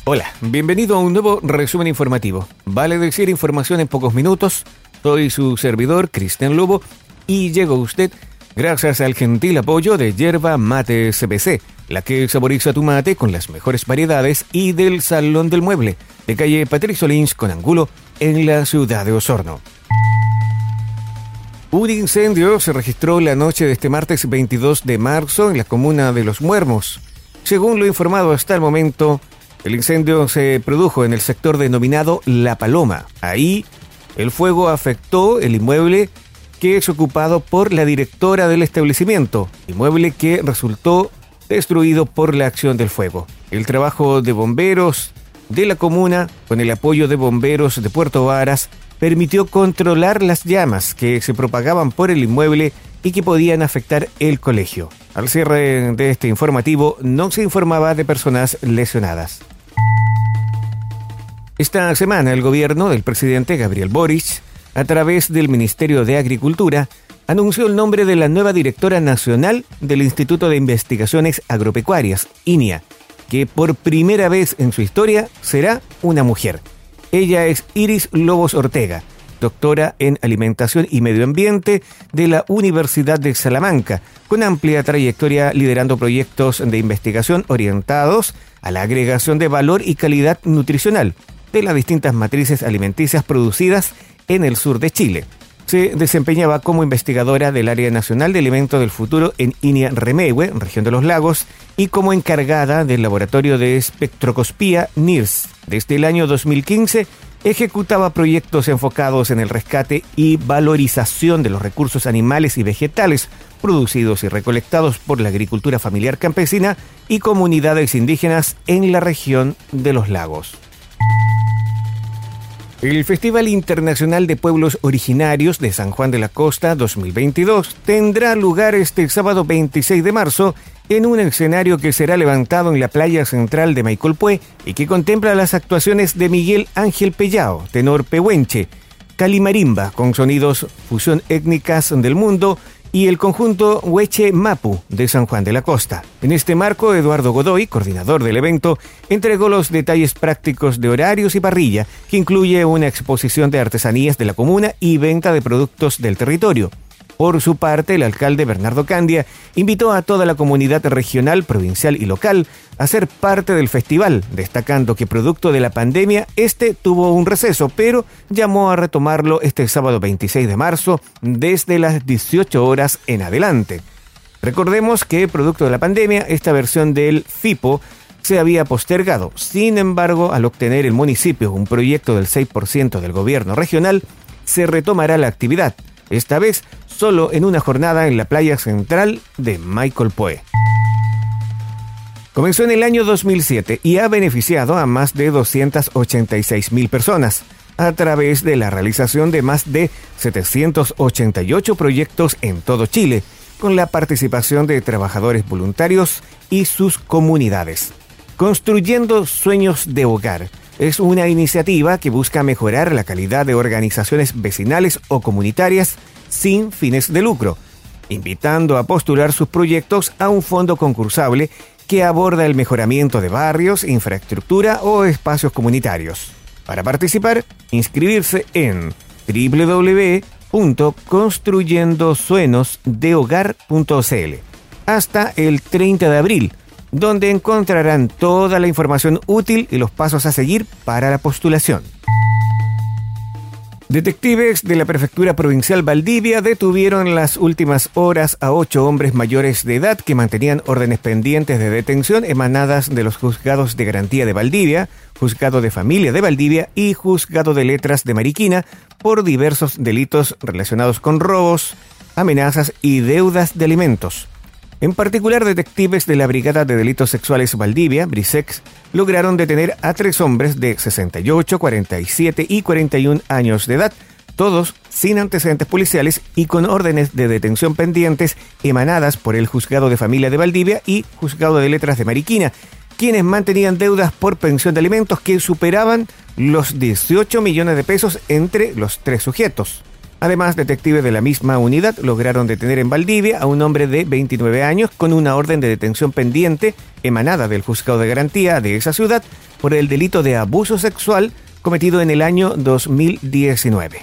Hola, bienvenido a un nuevo resumen informativo. Vale decir información en pocos minutos. Soy su servidor, Cristian Lobo, y llego a usted gracias al gentil apoyo de Yerba Mate CBC, la que saboriza tu mate con las mejores variedades, y del Salón del Mueble, de calle Patricio Lynch con Angulo, en la ciudad de Osorno. Un incendio se registró la noche de este martes 22 de marzo en la comuna de Los Muermos. Según lo informado hasta el momento, el incendio se produjo en el sector denominado La Paloma. Ahí, el fuego afectó el inmueble que es ocupado por la directora del establecimiento, inmueble que resultó destruido por la acción del fuego. El trabajo de bomberos de la comuna, con el apoyo de bomberos de Puerto Varas, permitió controlar las llamas que se propagaban por el inmueble y que podían afectar el colegio. Al cierre de este informativo no se informaba de personas lesionadas. Esta semana el gobierno del presidente Gabriel Boric, a través del Ministerio de Agricultura, anunció el nombre de la nueva directora nacional del Instituto de Investigaciones Agropecuarias, INIA, que por primera vez en su historia será una mujer. Ella es Iris Lobos Ortega, doctora en Alimentación y Medio Ambiente de la Universidad de Salamanca, con amplia trayectoria liderando proyectos de investigación orientados a la agregación de valor y calidad nutricional de las distintas matrices alimenticias producidas en el sur de Chile. Se desempeñaba como investigadora del Área Nacional de Alimentos del Futuro en Inia Remegue, región de los Lagos, y como encargada del Laboratorio de Espectroscopía NIRS. Desde el año 2015, ejecutaba proyectos enfocados en el rescate y valorización de los recursos animales y vegetales producidos y recolectados por la agricultura familiar campesina y comunidades indígenas en la región de los Lagos. El Festival Internacional de Pueblos Originarios de San Juan de la Costa 2022 tendrá lugar este sábado 26 de marzo en un escenario que será levantado en la playa central de Maicolpué y que contempla las actuaciones de Miguel Ángel Pellao, tenor pehuenche, Calimarimba, con sonidos fusión étnicas del mundo, y el conjunto Hueche Mapu de San Juan de la Costa. En este marco, Eduardo Godoy, coordinador del evento, entregó los detalles prácticos de horarios y parrilla, que incluye una exposición de artesanías de la comuna y venta de productos del territorio. Por su parte, el alcalde Bernardo Candia invitó a toda la comunidad regional, provincial y local a ser parte del festival, destacando que producto de la pandemia, tuvo un receso, pero llamó a retomarlo este sábado 26 de marzo desde las 18 horas en adelante. Recordemos que, producto de la pandemia, esta versión del FIPO se había postergado. Sin embargo, al obtener el municipio un proyecto del 6% del gobierno regional, se retomará la actividad, esta vez solo en una jornada en la playa central de Maicolpué. Comenzó en el año 2007 y ha beneficiado a más de 286.000 personas a través de la realización de más de 788 proyectos en todo Chile, con la participación de trabajadores voluntarios y sus comunidades. Construyendo Sueños de Hogar es una iniciativa que busca mejorar la calidad de organizaciones vecinales o comunitarias sin fines de lucro, invitando a postular sus proyectos a un fondo concursable que aborda el mejoramiento de barrios, infraestructura o espacios comunitarios. Para participar, inscribirse en www.construyendosueñosdehogar.cl hasta el 30 de abril, donde encontrarán toda la información útil y los pasos a seguir para la postulación. Detectives de la Prefectura Provincial Valdivia detuvieron en las últimas horas a 8 hombres mayores de edad que mantenían órdenes pendientes de detención emanadas de los Juzgados de Garantía de Valdivia, Juzgado de Familia de Valdivia y Juzgado de Letras de Mariquina por diversos delitos relacionados con robos, amenazas y deudas de alimentos. En particular, detectives de la Brigada de Delitos Sexuales Valdivia, BRISEX, lograron detener a 3 hombres de 68, 47 y 41 años de edad, todos sin antecedentes policiales y con órdenes de detención pendientes emanadas por el Juzgado de Familia de Valdivia y Juzgado de Letras de Mariquina, quienes mantenían deudas por pensión de alimentos que superaban los 18 millones de pesos entre los 3 sujetos. Además, detectives de la misma unidad lograron detener en Valdivia a un hombre de 29 años con una orden de detención pendiente emanada del Juzgado de Garantía de esa ciudad por el delito de abuso sexual cometido en el año 2019.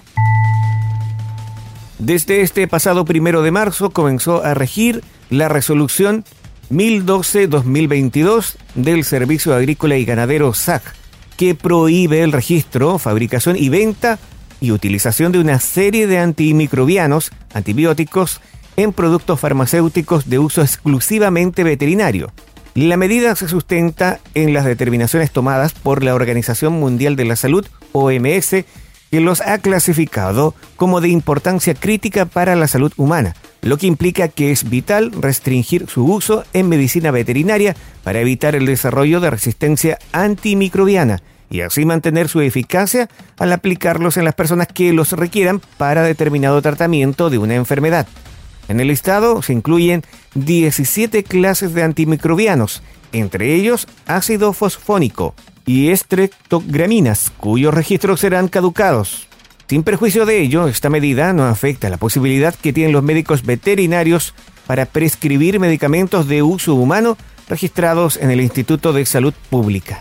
Desde este pasado 1 de marzo comenzó a regir la resolución 1012-2022 del Servicio Agrícola y Ganadero SAG, que prohíbe el registro, fabricación y venta y utilización de una serie de antimicrobianos, antibióticos, en productos farmacéuticos de uso exclusivamente veterinario. La medida se sustenta en las determinaciones tomadas por la Organización Mundial de la Salud, OMS, que los ha clasificado como de importancia crítica para la salud humana, lo que implica que es vital restringir su uso en medicina veterinaria para evitar el desarrollo de resistencia antimicrobiana y así mantener su eficacia al aplicarlos en las personas que los requieran para determinado tratamiento de una enfermedad. En el listado se incluyen 17 clases de antimicrobianos, entre ellos ácido fosfónico y estreptograminas, cuyos registros serán caducados. Sin perjuicio de ello, esta medida no afecta la posibilidad que tienen los médicos veterinarios para prescribir medicamentos de uso humano registrados en el Instituto de Salud Pública.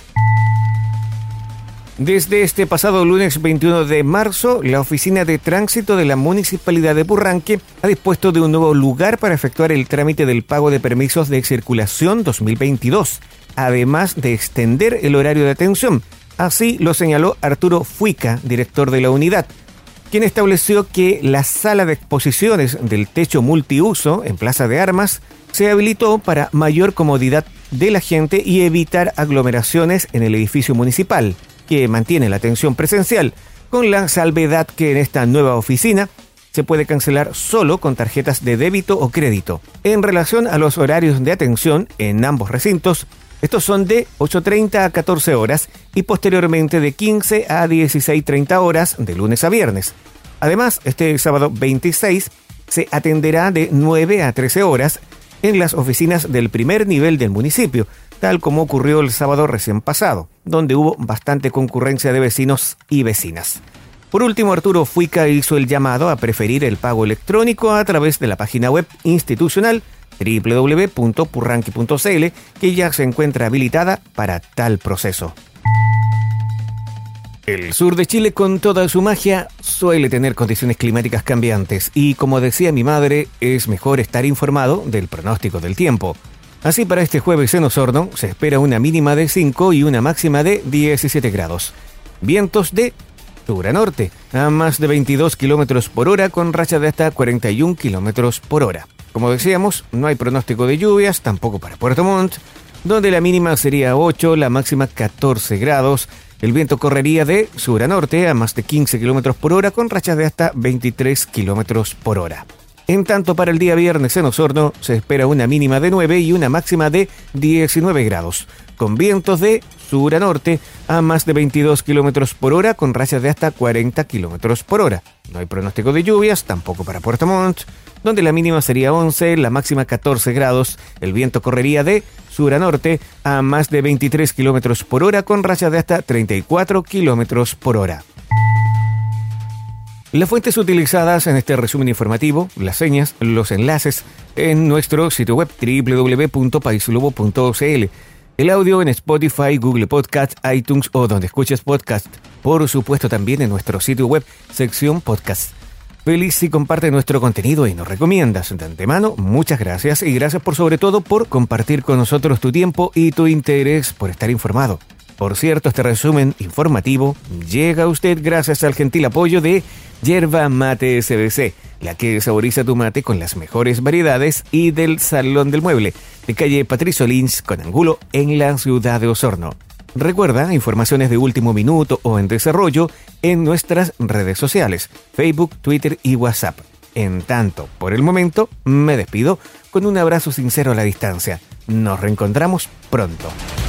Desde este pasado lunes 21 de marzo, la Oficina de Tránsito de la Municipalidad de Purranque ha dispuesto de un nuevo lugar para efectuar el trámite del pago de permisos de circulación 2022, además de extender el horario de atención. Así lo señaló Arturo Fuica, director de la unidad, quien estableció que la sala de exposiciones del techo multiuso en Plaza de Armas se habilitó para mayor comodidad de la gente y evitar aglomeraciones en el edificio municipal, que mantiene la atención presencial, con la salvedad que en esta nueva oficina se puede cancelar solo con tarjetas de débito o crédito. En relación a los horarios de atención en ambos recintos, estos son de 8:30 a 14 horas y posteriormente de 15 a 16:30 horas de lunes a viernes. Además, este sábado 26 se atenderá de 9 a 13 horas en las oficinas del primer nivel del municipio, tal como ocurrió el sábado recién pasado, donde hubo bastante concurrencia de vecinos y vecinas. Por último, Arturo Fuica hizo el llamado a preferir el pago electrónico a través de la página web institucional www.purranque.cl, que ya se encuentra habilitada para tal proceso. El sur de Chile, con toda su magia, suele tener condiciones climáticas cambiantes y, como decía mi madre, es mejor estar informado del pronóstico del tiempo. Así, para este jueves en Osorno se espera una mínima de 5 y una máxima de 17 grados. Vientos de sur a norte a más de 22 kilómetros por hora con rachas de hasta 41 kilómetros por hora. Como decíamos, no hay pronóstico de lluvias, tampoco para Puerto Montt, donde la mínima sería 8, la máxima 14 grados. El viento correría de sur a norte a más de 15 kilómetros por hora con rachas de hasta 23 kilómetros por hora. En tanto, para el día viernes en Osorno se espera una mínima de 9 y una máxima de 19 grados, con vientos de sur a norte a más de 22 kilómetros por hora con rachas de hasta 40 kilómetros por hora. No hay pronóstico de lluvias, tampoco para Puerto Montt, donde la mínima sería 11, la máxima 14 grados. El viento correría de sur a norte a más de 23 kilómetros por hora con rachas de hasta 34 kilómetros por hora. Las fuentes utilizadas en este resumen informativo, las señas, los enlaces en nuestro sitio web www.paislobo.cl, el audio en Spotify, Google Podcast, iTunes o donde escuches podcast. Por supuesto, también en nuestro sitio web, sección podcast. Feliz si compartes nuestro contenido y nos recomiendas. De antemano, muchas gracias y gracias sobre todo por compartir con nosotros tu tiempo y tu interés por estar informado. Por cierto, este resumen informativo llega a usted gracias al gentil apoyo de Yerba Mate SBC, la que saboriza tu mate con las mejores variedades, y del Salón del Mueble, de calle Patricio Lynch con Angulo en la ciudad de Osorno. Recuerda, informaciones de último minuto o en desarrollo en nuestras redes sociales, Facebook, Twitter y WhatsApp. En tanto, por el momento, me despido con un abrazo sincero a la distancia. Nos reencontramos pronto.